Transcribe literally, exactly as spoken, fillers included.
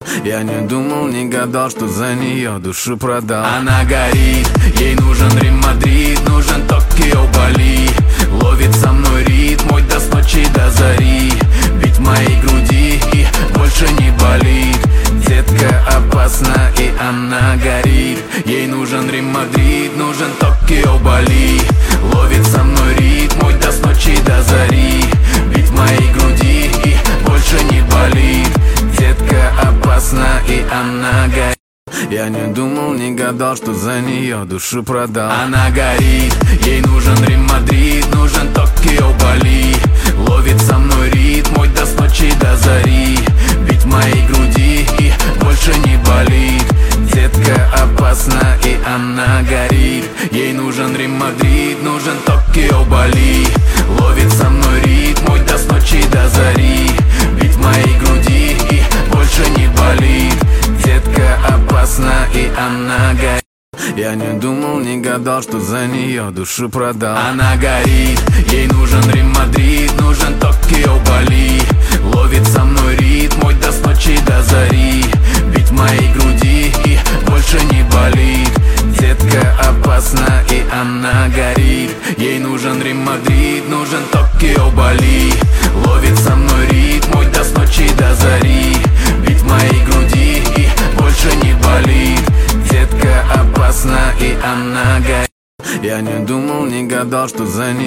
Я не думал, не гадал, что за нее душу продал. Она горит, ей нужен Рим, Мадрид, нужен Токио, Бали. Ловит со мной ритм мой до с ночи до зари. Бить в моей груди и больше не болит. Детка опасна и она горит. Ей нужен Рим, Мадрид, нужен Токио, Бали. Ловит со мной ритм мой до с ночи до зари. Бить в моей груди и больше не болит. Детка опасна и она горит. Я не думал, не гадал, что за нее душу продал. Она горит, ей нужен Рим, Мадрид, нужен Токио, Бали. Ловит со мной ритм мой до с ночи до зари. Бить в моей груди и больше не болит. Детка опасна и она горит. Ей нужен Рим, Мадрид, нужен Токио, Бали. Ловит со мной ритм мой до с ночи до зари. Бить в моей груди и больше не болит. Детка опасна и она горит. Я не думал, не гадал, что за нее душу продал. Она горит, ей нужен Рим, Мадрид, нужен Токио, Бали. Ловит со мной ритм мой до с ночи до зари. Бить в моей груди и больше не болит. Детка опасна и она горит. Ей нужен Рим, Мадрид, нужен Токио, Бали. Ловит со мной ритм мой до с ночи до зари. Бить в моей груди и больше не болит. Детка опасна и она горит. Я не думал, не гадал, что за ней